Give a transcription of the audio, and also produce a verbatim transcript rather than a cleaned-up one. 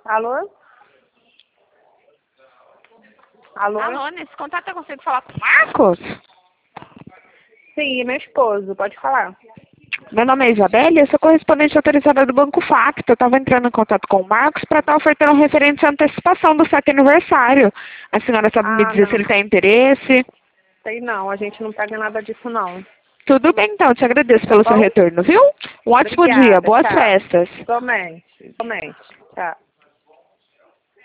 Alô? Alô? Alô, nesse contato eu consigo falar com o Marcos? Sim, meu esposo, pode falar. Meu nome é Isabelle, eu sou correspondente autorizada do Banco Facto. Eu estava entrando em contato com o Marcos para estar ofertando referente à antecipação do sétimo aniversário. A senhora sabe me Ah, dizer se não. ele tem interesse? Sei não, a gente não pega nada disso não. Tudo bem, então. Te agradeço Tá pelo seu bom? retorno, viu? Um ótimo dia. Obrigada, Boas tchau. festas. Somente, somente. Tchau.